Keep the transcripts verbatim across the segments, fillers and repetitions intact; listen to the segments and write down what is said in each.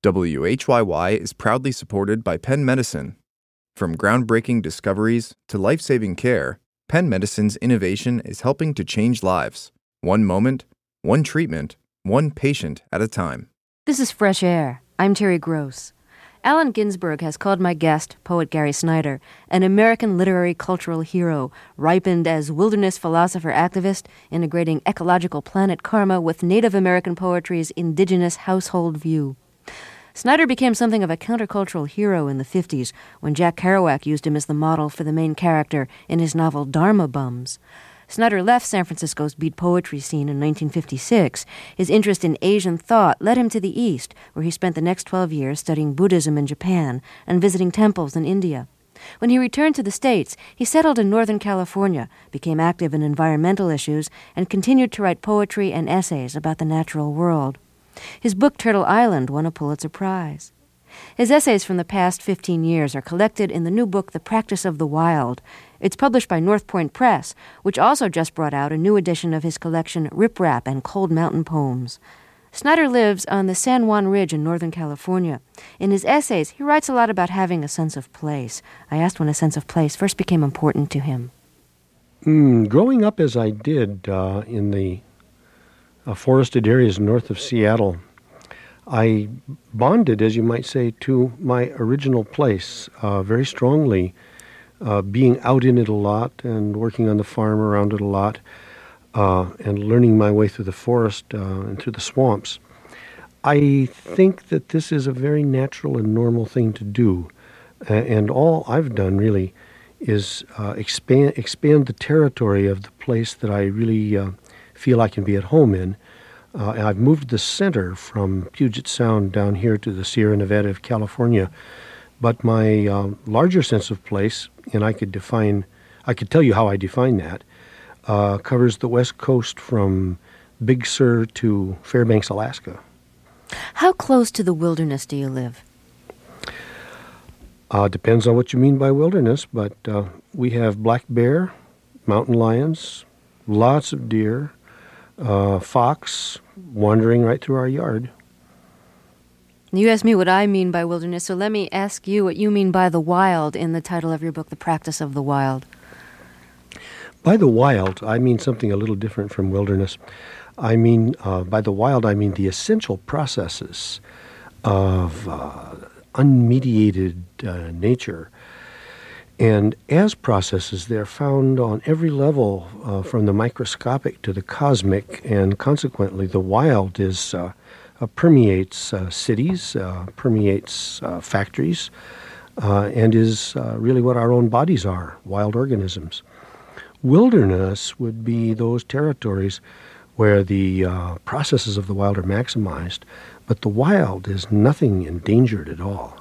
W H Y Y is proudly supported by Penn Medicine. From groundbreaking discoveries to life-saving care, Penn Medicine's innovation is helping to change lives, one moment, one treatment, one patient at a time. This is Fresh Air. I'm Terry Gross. Allen Ginsberg has called my guest, poet Gary Snyder, an American literary cultural hero, ripened as wilderness philosopher-activist, integrating ecological planet karma with Native American poetry's indigenous household view. Snyder became something of a countercultural hero in the fifties when Jack Kerouac used him as the model for the main character in his novel Dharma Bums. Snyder left San Francisco's beat poetry scene in nineteen fifty-six. His interest in Asian thought led him to the East, where he spent the next twelve years studying Buddhism in Japan and visiting temples in India. When he returned to the States, he settled in Northern California, became active in environmental issues, and continued to write poetry and essays about the natural world. His book Turtle Island won a Pulitzer Prize. His essays from the past fifteen years are collected in the new book The Practice of the Wild. It's published by North Point Press, which also just brought out a new edition of his collection Rip Rap and Cold Mountain Poems. Snyder lives on the San Juan Ridge in Northern California. In his essays, he writes a lot about having a sense of place. I asked when a sense of place first became important to him. Mm, growing up as I did uh, in the uh, forested areas north of Seattle, I bonded, as you might say, to my original place uh, very strongly, uh, being out in it a lot and working on the farm around it a lot, uh, and learning my way through the forest uh, and through the swamps. I think that this is a very natural and normal thing to do, uh, and all I've done really is uh, expand expand the territory of the place that I really uh, feel I can be at home in. Uh, and I've moved the center from Puget Sound down here to the Sierra Nevada of California. But my uh, larger sense of place, and I could define, I could tell you how I define that, uh, covers the West Coast from Big Sur to Fairbanks, Alaska. How close to the wilderness do you live? Uh, depends on what you mean by wilderness, but uh, we have black bear, mountain lions, lots of deer, uh, fox wandering right through our yard. You asked me what I mean by wilderness, so let me ask you what you mean by the wild in the title of your book, The Practice of the Wild. By the wild, I mean something a little different from wilderness. I mean, uh, by the wild, I mean the essential processes of uh, unmediated uh, nature. And as processes, they're found on every level, uh, from the microscopic to the cosmic, and consequently, the wild is uh, uh, permeates uh, cities, uh, permeates uh, factories, uh, and is uh, really what our own bodies are, wild organisms. Wilderness would be those territories where the uh, processes of the wild are maximized, but the wild is nothing endangered at all.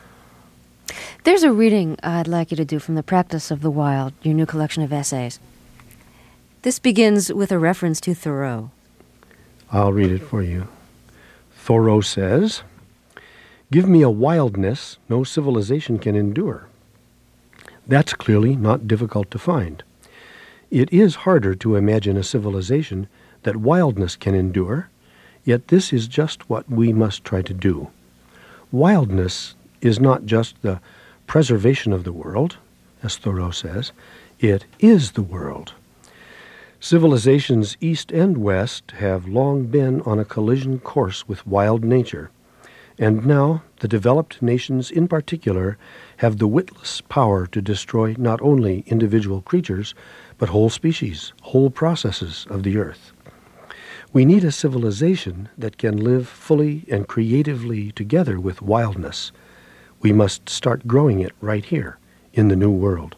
There's a reading I'd like you to do from The Practice of the Wild, your new collection of essays. This begins with a reference to Thoreau. I'll read it for you. Thoreau says, "Give me a wildness no civilization can endure." That's clearly not difficult to find. It is harder to imagine a civilization that wildness can endure, yet this is just what we must try to do. Wildness is not just the preservation of the world, as Thoreau says, it is the world. Civilizations east and west have long been on a collision course with wild nature, and now the developed nations in particular have the witless power to destroy not only individual creatures, but whole species, whole processes of the earth. We need a civilization that can live fully and creatively together with wildness. We must start growing it right here in the New World.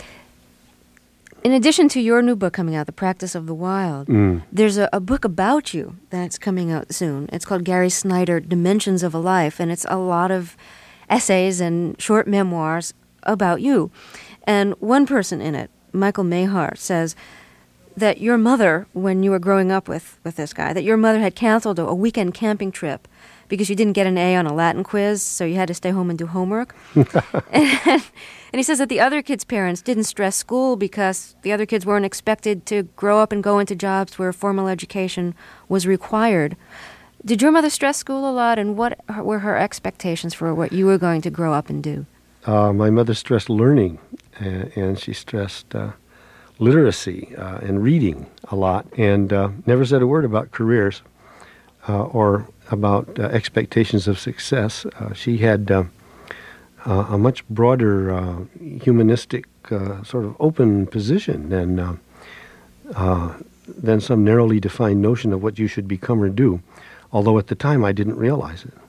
In addition to your new book coming out, The Practice of the Wild, mm. there's a, a book about you that's coming out soon. It's called Gary Snyder, Dimensions of a Life, and it's a lot of essays and short memoirs about you. And one person in it, Michael Mahar, says that your mother, when you were growing up with, with this guy, that your mother had canceled a, a weekend camping trip because you didn't get an A on a Latin quiz, so you had to stay home and do homework. and, and he says that the other kids' parents didn't stress school because the other kids weren't expected to grow up and go into jobs where formal education was required. Did your mother stress school a lot, and what were her expectations for what you were going to grow up and do? Uh, my mother stressed learning, and, and she stressed uh, literacy uh, and reading a lot, and uh, never said a word about careers uh, or about uh, expectations of success. Uh, she had uh, uh, a much broader uh, humanistic uh, sort of open position than uh, uh, than some narrowly defined notion of what you should become or do, although at the time I didn't realize it.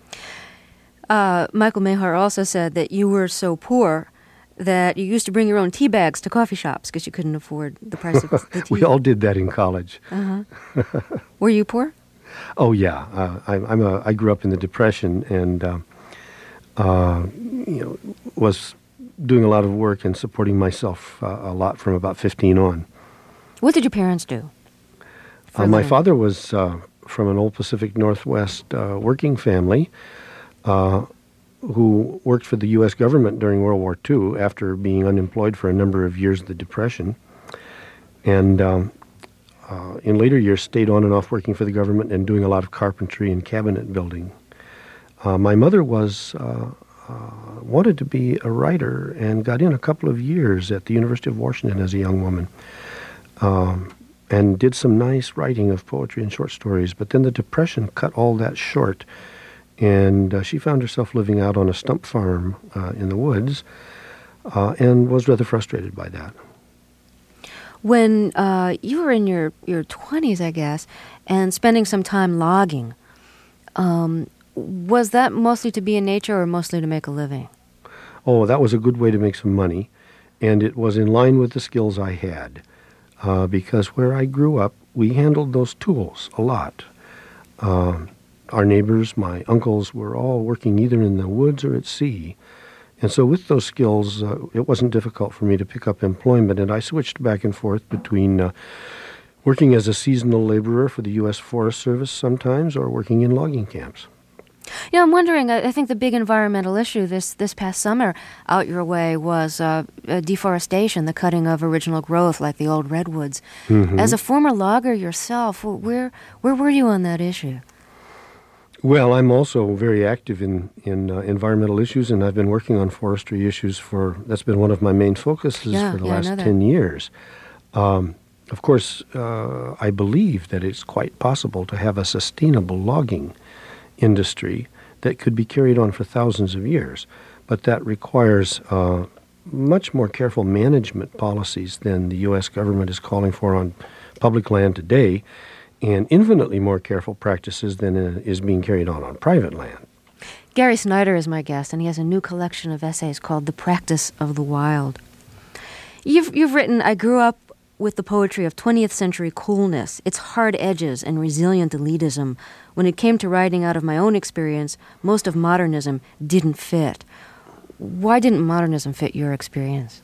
Uh, Michael Mahar also said that you were so poor that you used to bring your own tea bags to coffee shops because you couldn't afford the price of the tea. We all did that in college. Uh-huh. Were you poor? Oh yeah, uh, I, I'm a. I grew up in the Depression, and uh, uh, you know, was doing a lot of work and supporting myself uh, a lot from about fifteen on. What did your parents do? Uh, my father was uh, from an old Pacific Northwest uh, working family uh, who worked for the U S government during World War Two after being unemployed for a number of years of the Depression, and um, uh, in later years stayed on and off working for the government and doing a lot of carpentry and cabinet building. Uh, my mother was uh, uh, wanted to be a writer and got in a couple of years at the University of Washington as a young woman. Um, and did some nice writing of poetry and short stories, but then the Depression cut all that short, and uh, she found herself living out on a stump farm uh, in the woods, uh, and was rather frustrated by that. When uh, you were in your, your twenties, I guess, and spending some time logging, um, was that mostly to be in nature or mostly to make a living? Oh, that was a good way to make some money, and it was in line with the skills I had. Uh, because where I grew up, we handled those tools a lot. Uh, our neighbors, my uncles, were all working either in the woods or at sea. And so with those skills, uh, it wasn't difficult for me to pick up employment, and I switched back and forth between uh, working as a seasonal laborer for the U S Forest Service sometimes or working in logging camps. Yeah, I'm wondering, I think the big environmental issue this, this past summer out your way was uh, uh, deforestation, the cutting of original growth like the old redwoods. Mm-hmm. As a former logger yourself, where where were you on that issue? Well, I'm also very active in, in uh, environmental issues, and I've been working on forestry issues for, that's been one of my main focuses yeah, for the yeah, last ten years. Um, of course, uh, I believe that it's quite possible to have a sustainable logging industry that could be carried on for thousands of years, but that requires uh, much more careful management policies than the U S government is calling for on public land today, and infinitely more careful practices than uh, is being carried on on private land. Gary Snyder is my guest, and he has a new collection of essays called The Practice of the Wild. You've, you've written, I grew up with the poetry of twentieth century coolness, its hard edges and resilient elitism. When it came to writing out of my own experience, most of modernism didn't fit. Why didn't modernism fit your experience?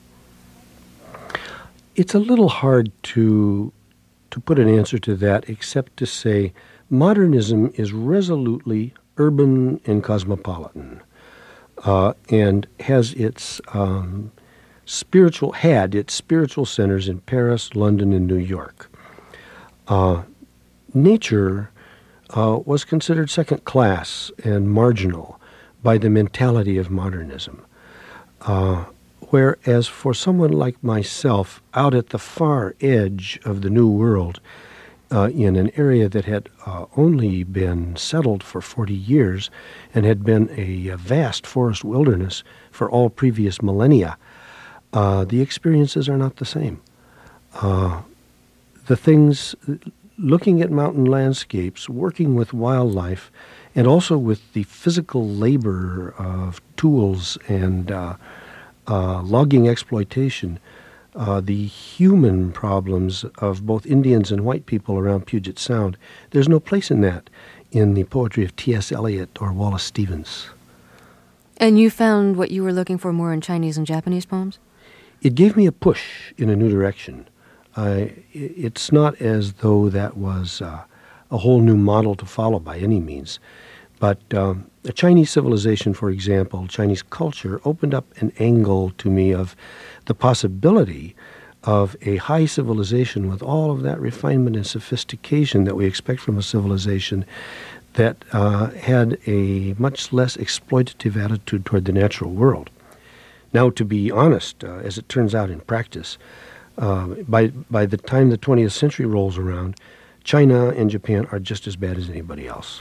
It's a little hard to to put an answer to that, except to say modernism is resolutely urban and cosmopolitan, uh, and has its um, spiritual had its spiritual centers in Paris, London, and New York. Uh, nature uh, was considered second class and marginal by the mentality of modernism. Uh, whereas for someone like myself, out at the far edge of the New World, uh, in an area that had uh, only been settled for forty years and had been a, a vast forest wilderness for all previous millennia, Uh, the experiences are not the same. Uh, the things, looking at mountain landscapes, working with wildlife, and also with the physical labor of tools and uh, uh, logging exploitation, uh, the human problems of both Indians and white people around Puget Sound, there's no place in that in the poetry of T S Eliot or Wallace Stevens. And you found what you were looking for more in Chinese and Japanese poems? It gave me a push in a new direction. Uh, it's not as though that was uh, a whole new model to follow by any means. But um, a Chinese civilization, for example, Chinese culture, opened up an angle to me of the possibility of a high civilization with all of that refinement and sophistication that we expect from a civilization that uh, had a much less exploitative attitude toward the natural world. Now, to be honest, uh, as it turns out in practice, uh, by by the time the twentieth century rolls around, China and Japan are just as bad as anybody else.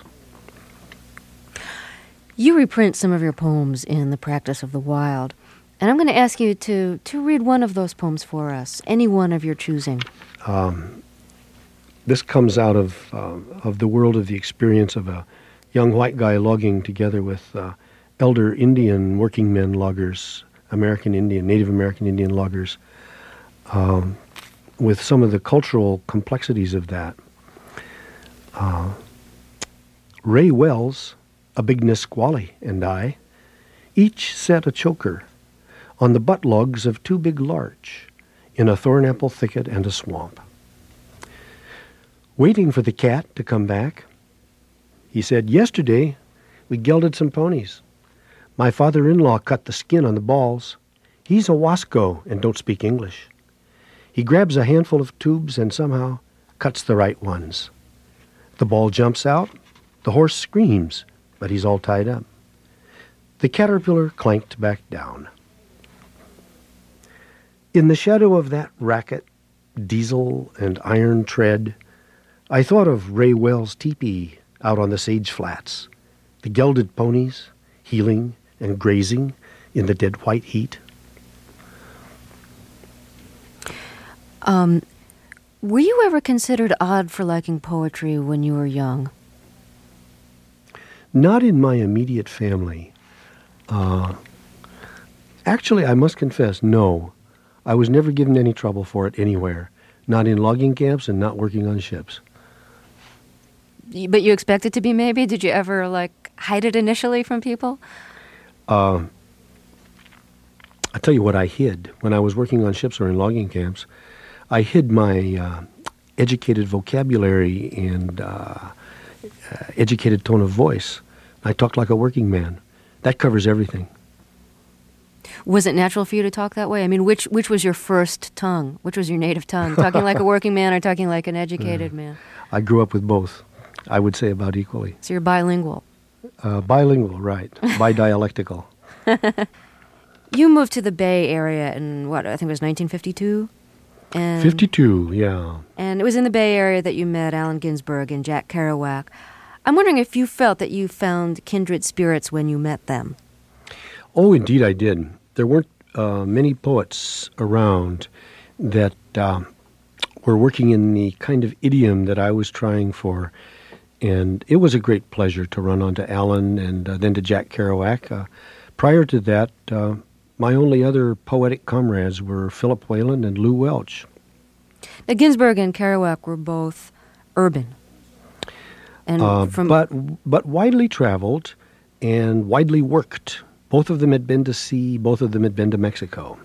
You reprint some of your poems in The Practice of the Wild, and I'm going to ask you to, to read one of those poems for us, any one of your choosing. Um, this comes out of uh, of the world of the experience of a young white guy logging together with uh, elder Indian working men loggers, American Indian, Native American Indian loggers, um, with some of the cultural complexities of that. Uh, Ray Wells, a big Nisqually, and I each set a choker on the butt logs of two big larch in a thornapple thicket and a swamp. Waiting for the cat to come back, he said, "Yesterday we gelded some ponies. My father-in-law cut the skin on the balls. He's a Wasco and don't speak English. He grabs a handful of tubes and somehow cuts the right ones. The ball jumps out. The horse screams, but he's all tied up. The caterpillar clanked back down. In the shadow of that racket, diesel and iron tread, I thought of Ray Wells' teepee out on the sage flats, the gelded ponies healing and grazing in the dead white heat." Um, were you ever considered odd for liking poetry when you were young? Not in my immediate family. Uh, actually, I must confess, no. I was never given any trouble for it anywhere, not in logging camps and not working on ships. But you expected to be, maybe? Did you ever, like, hide it initially from people? Uh, I'll tell you what I hid. When I was working on ships or in logging camps, I hid my uh, educated vocabulary and uh, uh, educated tone of voice. I talked like a working man. That covers everything. Was it natural for you to talk that way? I mean, which which was your first tongue? Which was your native tongue? Talking like a working man or talking like an educated uh, man? I grew up with both, I would say about equally. So you're bilingual. Uh, bilingual, right. Bidialectical. You moved to the Bay Area in, what, I think it was nineteen fifty-two? And, fifty-two, yeah. And it was in the Bay Area that you met Allen Ginsberg and Jack Kerouac. I'm wondering if you felt that you found kindred spirits when you met them. Oh, indeed I did. There weren't uh, many poets around that uh, were working in the kind of idiom that I was trying for. And it was a great pleasure to run onto Allen and uh, then to Jack Kerouac. Uh, prior to that, uh, my only other poetic comrades were Philip Whalen and Lew Welch. Now, Ginsberg and Kerouac were both urban. And uh, from but but widely traveled and widely worked. Both of them had been to sea. Both of them had been to Mexico.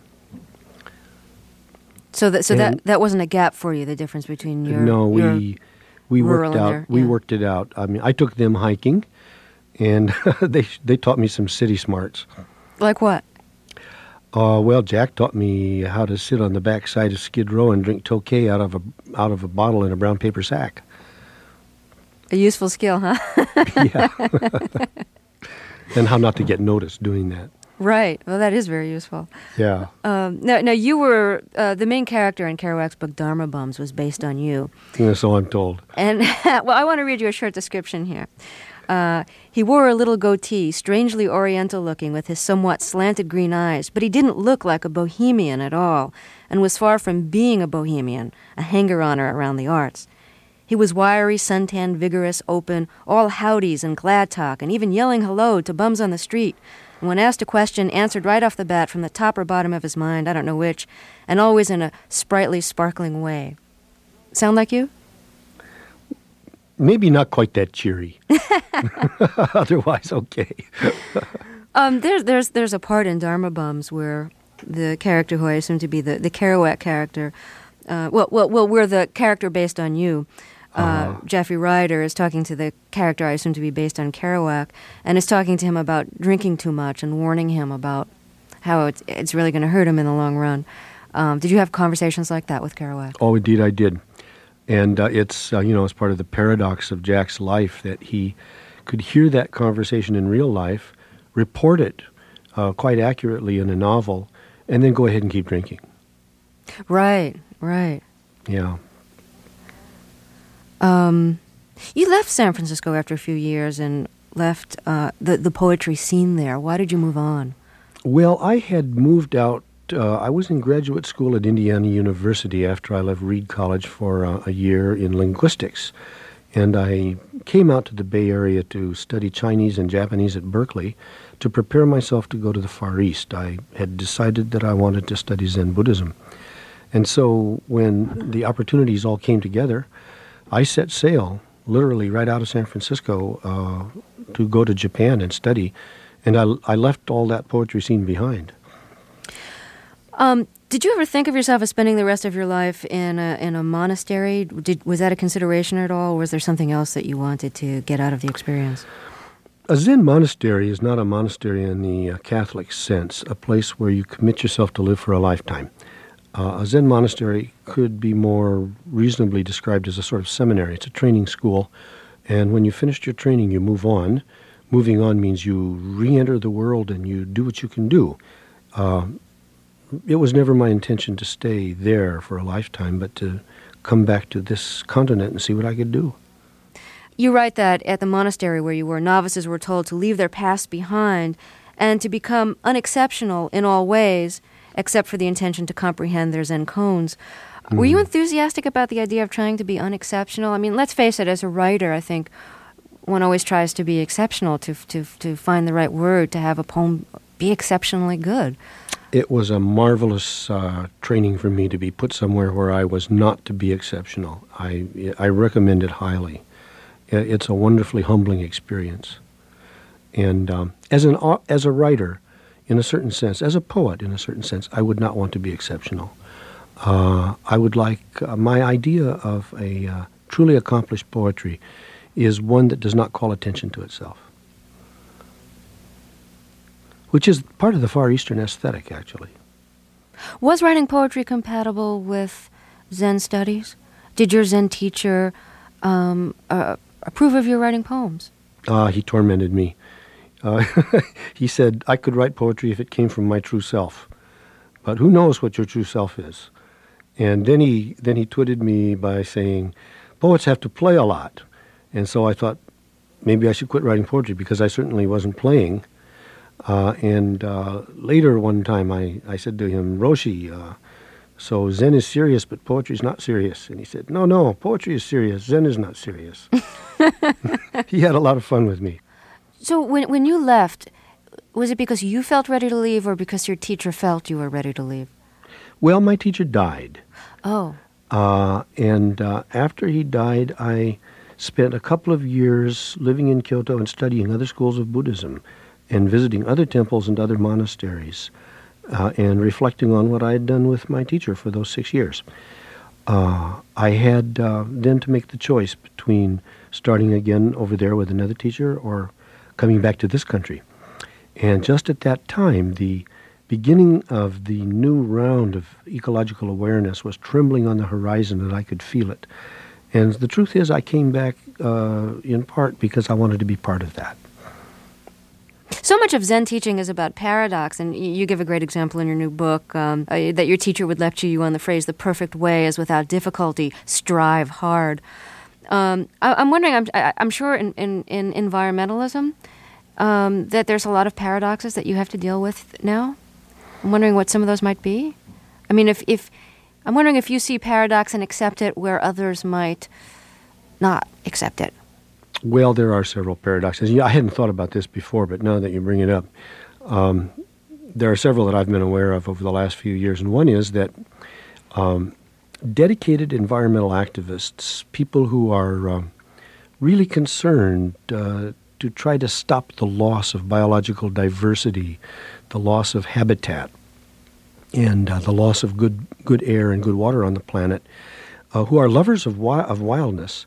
So that so and that, that wasn't a gap for you, the difference between your no we your we rural worked out your, we yeah. worked it out. I mean, I took them hiking, and they they taught me some city smarts. Like what? Uh, well, Jack taught me how to sit on the back side of Skid Row and drink Tokay out of a out of a bottle in a brown paper sack. A useful skill, huh? Yeah. And how not to get noticed doing that. Right. Well, that is very useful. Yeah. Um, now, now, you were, uh, the main character in Kerouac's book, Dharma Bums, was based on you. Yeah, so I'm told. And, well, I want to read you a short description here. Uh, he wore a little goatee, strangely oriental looking, with his somewhat slanted green eyes, but he didn't look like a bohemian at all, and was far from being a bohemian, a hanger-oner around the arts. He was wiry, suntanned, vigorous, open, all howdies and glad talk, and even yelling hello to bums on the street. And when asked a question, answered right off the bat from the top or bottom of his mind, I don't know which, and always in a sprightly, sparkling way. Sound like you? Maybe not quite that cheery. Otherwise, okay. um, there's there's there's a part in Dharma Bums where the character who I assume to be the, the Kerouac character, uh, well, well, well, we're the character based on you. Uh, uh-huh. Jeffrey Ryder is talking to the character I assume to be based on Kerouac, and is talking to him about drinking too much and warning him about how it's, it's really going to hurt him in the long run. Um, did you have conversations like that with Kerouac? Oh, indeed I did. And uh, it's, uh, you know, it's part of the paradox of Jack's life that he could hear that conversation in real life, report it uh, quite accurately in a novel, and then go ahead and keep drinking. Right, right. Yeah. Um, you left San Francisco after a few years and left uh, the, the poetry scene there. Why did you move on? Well, I had moved out. Uh, I was in graduate school at Indiana University after I left Reed College for uh, a year in linguistics. And I came out to the Bay Area to study Chinese and Japanese at Berkeley to prepare myself to go to the Far East. I had decided that I wanted to study Zen Buddhism. And so when the opportunities all came together, I set sail literally right out of San Francisco uh, to go to Japan and study. And I, I left all that poetry scene behind. Um, did you ever think of yourself as spending the rest of your life in a, in a monastery? Did, was that a consideration at all, or was there something else that you wanted to get out of the experience? A Zen monastery is not a monastery in the uh, Catholic sense, a place where you commit yourself to live for a lifetime. Uh, a Zen monastery could be more reasonably described as a sort of seminary. It's a training school, and when you finished your training, you move on. Moving on means you re-enter the world and you do what you can do. Uh, it was never my intention to stay there for a lifetime, but to come back to this continent and see what I could do. You write that at the monastery where you were, novices were told to leave their past behind and to become unexceptional in all ways, except for the intention to comprehend their Zen koans. Mm. Were you enthusiastic about the idea of trying to be unexceptional? I mean, let's face it, as a writer, I think one always tries to be exceptional, to to to find the right word, to have a poem be exceptionally good. It was a marvelous uh, training for me to be put somewhere where I was not to be exceptional. I I recommend it highly. It's a wonderfully humbling experience. And um, as an as a writer, in a certain sense, as a poet, in a certain sense, I would not want to be exceptional. Uh, I would like uh, my idea of a uh, truly accomplished poetry is one that does not call attention to itself, which is part of the Far Eastern aesthetic, actually. Was writing poetry compatible with Zen studies? Did your Zen teacher um, uh, approve of your writing poems? Uh, he tormented me. Uh, he said I could write poetry if it came from my true self, but who knows what your true self is? And then he then he twitted me by saying, poets have to play a lot. And so I thought maybe I should quit writing poetry because I certainly wasn't playing. Uh, and uh, later one time I, I said to him, Roshi, uh, so Zen is serious, but poetry is not serious. And he said, no, no, poetry is serious. Zen is not serious. He had a lot of fun with me. So when when you left, was it because you felt ready to leave or because your teacher felt you were ready to leave? Well, my teacher died. Oh. Uh, and uh, after he died, I spent a couple of years living in Kyoto and studying other schools of Buddhism and visiting other temples and other monasteries uh, and reflecting on what I had done with my teacher for those six years. Uh, I had uh, then to make the choice between starting again over there with another teacher or coming back to this country. And just at that time, the beginning of the new round of ecological awareness was trembling on the horizon, and I could feel it. And the truth is, I came back uh, in part because I wanted to be part of that. So much of Zen teaching is about paradox, and you give a great example in your new book um, uh, that your teacher would lecture you on the phrase, the perfect way is without difficulty, strive hard. Um, I, I'm wondering, I'm, I, I'm sure in, in, in environmentalism um, that there's a lot of paradoxes that you have to deal with now. I'm wondering what some of those might be. I mean, if, if I'm wondering if you see paradox and accept it where others might not accept it. Well, there are several paradoxes. Yeah, I hadn't thought about this before, but now that you bring it up, um, there are several that I've been aware of over the last few years. And one is that um, dedicated environmental activists, people who are um, really concerned uh, to try to stop the loss of biological diversity, the loss of habitat, and uh, the loss of good good air and good water on the planet, uh, who are lovers of wi- of wildness,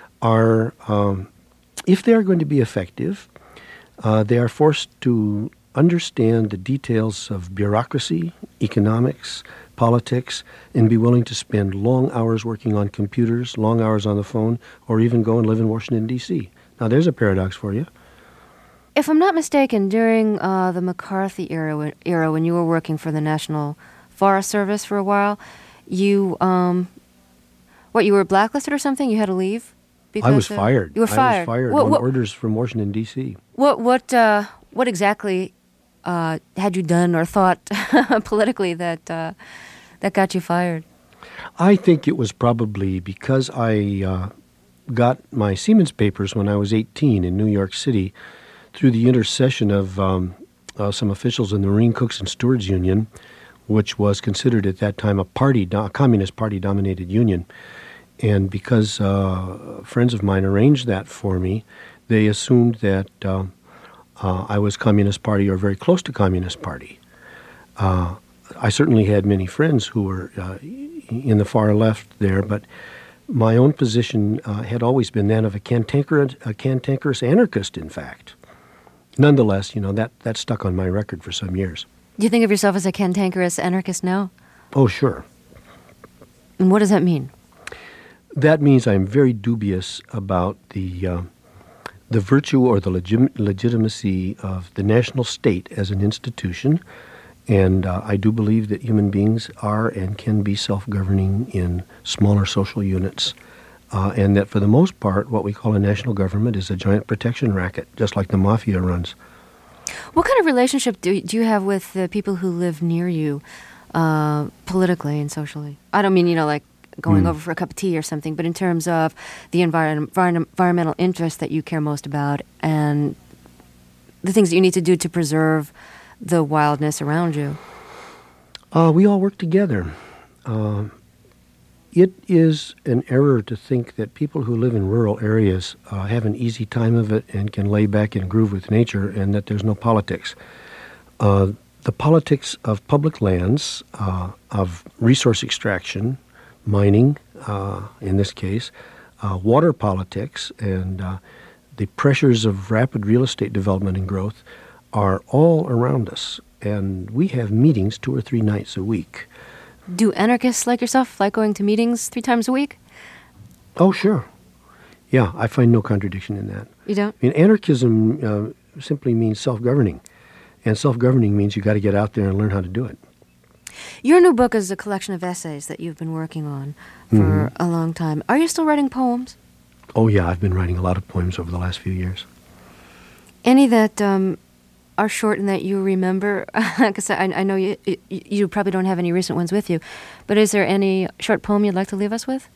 are, um, if they are going to be effective, uh, they are forced to understand the details of bureaucracy, economics, politics, and be willing to spend long hours working on computers, long hours on the phone, or even go and live in Washington, D C. Now, there's a paradox for you. If I'm not mistaken, during uh, the McCarthy era, era, when you were working for the National Forest Service for a while, you, um, what, you were blacklisted or something? You had to leave? I was of, fired. You were fired. I was fired what, on what, orders from Washington, D C. What, what, uh, what exactly uh, had you done or thought politically that uh, that got you fired? I think it was probably because I uh, got my Siemens papers when I was eighteen in New York City through the intercession of um, uh, some officials in the Marine Cooks and Stewards Union, which was considered at that time a party, a Communist Party-dominated union. And because uh, friends of mine arranged that for me, they assumed that uh, uh, I was Communist Party or very close to Communist Party. Uh, I certainly had many friends who were uh, in the far left there, but my own position uh, had always been that of a cantankerous, a cantankerous anarchist, in fact. Nonetheless, you know, that, that stuck on my record for some years. Do you think of yourself as a cantankerous anarchist now? Oh, sure. And what does that mean? That means I'm very dubious about the uh, the virtue or the legim- legitimacy of the national state as an institution, and uh, I do believe that human beings are and can be self-governing in smaller social units, uh, and that for the most part, what we call a national government is a giant protection racket, just like the mafia runs. What kind of relationship do do you have with the people who live near you, uh, politically and socially? I don't mean, you know, like going mm. over for a cup of tea or something, but in terms of the envir- envir- environmental interests that you care most about and the things that you need to do to preserve the wildness around you. Uh, we all work together. Uh, it is an error to think that people who live in rural areas uh, have an easy time of it and can lay back and groove with nature and that there's no politics. Uh, the politics of public lands, uh, of resource extraction, mining, uh, in this case, uh, water politics, and uh, the pressures of rapid real estate development and growth are all around us. And we have meetings two or three nights a week. Do anarchists like yourself like going to meetings three times a week? Oh, sure. Yeah, I find no contradiction in that. You don't? I mean, anarchism uh, simply means self-governing. And self-governing means you got to get out there and learn how to do it. Your new book is a collection of essays that you've been working on for mm-hmm. a long time. Are you still writing poems? Oh, yeah, I've been writing a lot of poems over the last few years. Any that um, are short and that you remember? Because I, I know you, you you probably don't have any recent ones with you. But is there any short poem you'd like to leave us with?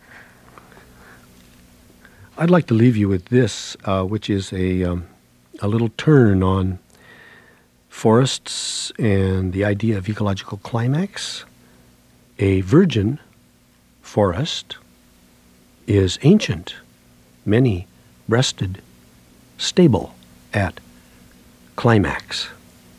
I'd like to leave you with this, uh, which is a um, a little turn on forests and the idea of ecological climax. A virgin forest is ancient, many-breasted, stable at climax.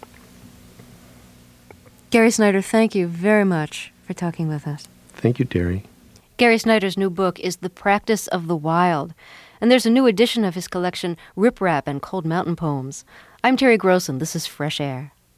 Gary Snyder, thank you very much for talking with us. Thank you, Terry. Gary Snyder's new book is The Practice of the Wild, and there's a new edition of his collection, Rip Rap and Cold Mountain Poems. I'm Terry Gross, and this is Fresh Air.